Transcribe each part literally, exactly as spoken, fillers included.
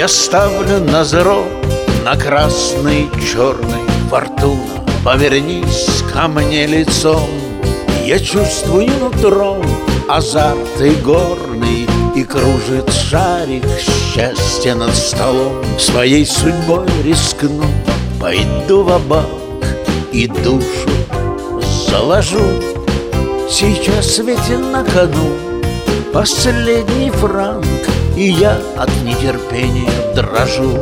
Я ставлю на зеро, на красный, черный. Фортуна, повернись ко мне лицом. Я чувствую нутром азарт и горный, и кружит шарик счастья над столом. Своей судьбой рискну, пойду ва-банк и душу заложу. Сейчас ведь на кону последний франк, и я от нетерпения дрожу.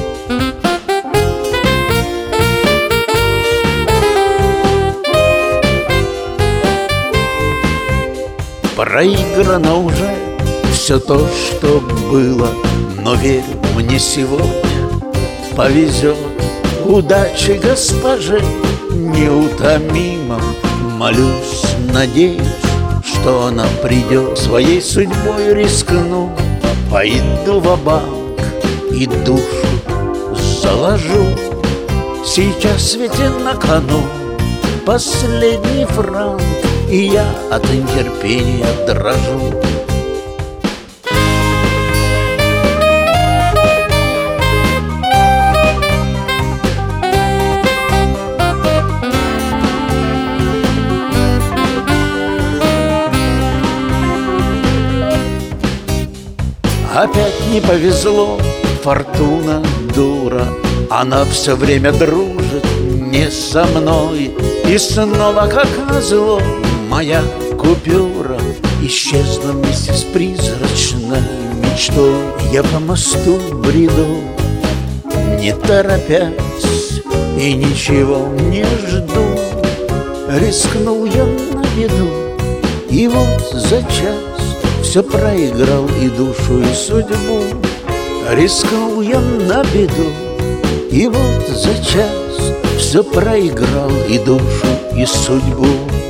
Проиграно уже все то, что было, но верю, мне сегодня повезет. Удачи госпоже неутомимо, молюсь, надеюсь, что она придет. Своей судьбой рискну, пойду ва-банк и душу заложу. Сейчас ведь и на кону последний франк, и я от нетерпения дрожу. Опять не повезло, фортуна дура. Она все время дружит не со мной. И снова, как назло, моя купюра исчезла вместе с призрачной мечтой. Я по мосту бреду, не торопясь, и ничего не жду. Рискнул я на беду, и вот за час все проиграл и душу, и судьбу. Рискнул я на беду, и вот за час все проиграл и душу, и судьбу.